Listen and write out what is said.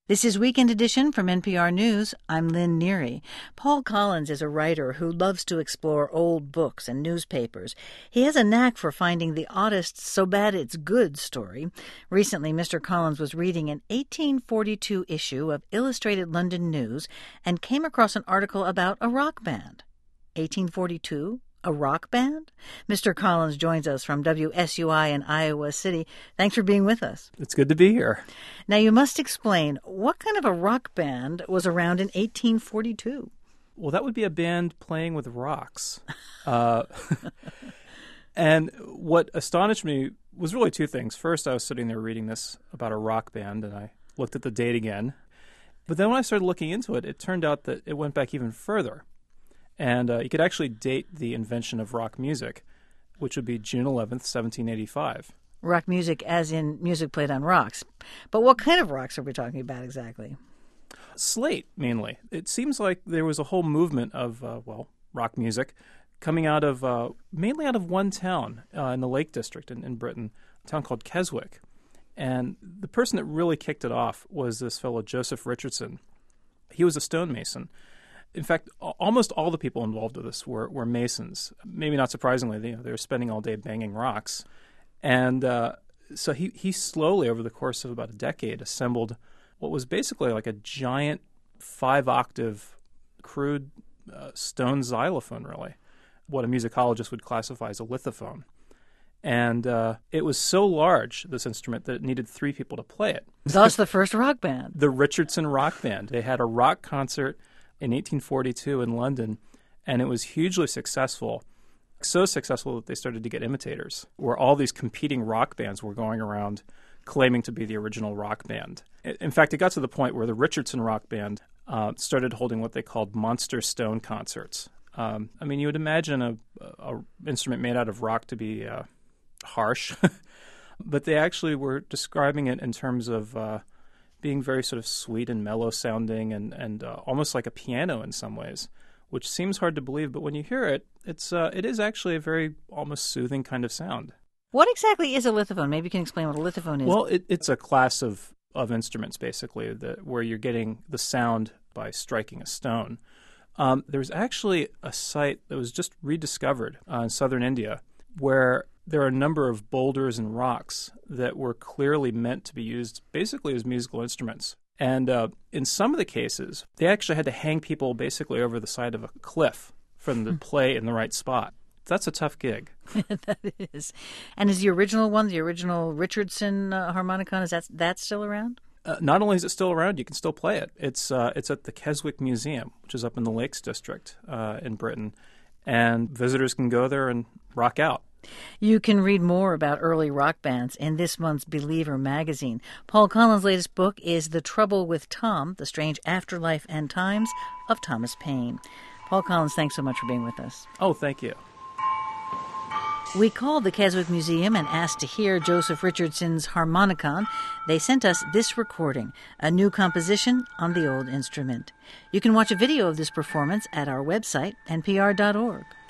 This is Weekend Edition from NPR News. I'm Lynn Neary. Paul Collins is a writer who loves to explore old books and newspapers. He has a knack for finding the oddest so bad it's good story. Recently, Mr. Collins was reading an 1842 issue of Illustrated London News and came across an article about a rock band. 1842? A rock band? Mr. Collins joins us from WSUI in Iowa City. Thanks for being with us. It's good to be here. Now, you must explain, what kind of a rock band was around in 1842? Well, that would be a band playing with rocks. And what astonished me was really two things. First, I was sitting there reading this about a rock band, and I looked at the date again. But then when I started looking into it, it turned out that it went back even further. And you could actually date the invention of rock music, which would be June 11th, 1785. Rock music as in music played on rocks. But what kind of rocks are we talking about exactly? Slate, mainly. It seems like there was a whole movement of, rock music coming out of, mainly out of one town in the Lake District in Britain, a town called Keswick. And the person that really kicked it off was this fellow, Joseph Richardson. He was a stonemason. In fact, almost all the people involved with this were masons. Maybe not surprisingly, they were spending all day banging rocks. And so he slowly, over the course of about a decade, assembled what was basically like a giant 5-octave crude stone xylophone, really, what a musicologist would classify as a lithophone. And it was so large, this instrument, that it needed 3 people to play it. Thus the first rock band. The Richardson Rock Band. They had a rock concert in 1842 in London, and it was hugely successful. So successful that they started to get imitators, where all these competing rock bands were going around claiming to be the original rock band. In fact, it got to the point where the Richardson Rock Band started holding what they called monster stone concerts. You would imagine a instrument made out of rock to be harsh, but they actually were describing it in terms of being very sort of sweet and mellow sounding and almost like a piano in some ways, which seems hard to believe, but when you hear it, it is actually a very almost soothing kind of sound. What exactly is a lithophone? Maybe you can explain what a lithophone is. Well, it's a class of instruments, basically, where you're getting the sound by striking a stone. There's actually a site that was just rediscovered in southern India where there are a number of boulders and rocks that were clearly meant to be used basically as musical instruments. And in some of the cases, they actually had to hang people basically over the side of a cliff for them to play in the right spot. That's a tough gig. That is. And is the original one, the original Richardson harmonicon, is that still around? Not only is it still around, you can still play it. It's at the Keswick Museum, which is up in the Lakes District in Britain. And visitors can go there and rock out. You can read more about early rock bands in this month's Believer magazine. Paul Collins' latest book is The Trouble with Tom, The Strange Afterlife and Times of Thomas Paine. Paul Collins, thanks so much for being with us. Oh, thank you. We called the Keswick Museum and asked to hear Joseph Richardson's harmonicon. They sent us this recording, a new composition on the old instrument. You can watch a video of this performance at our website, npr.org.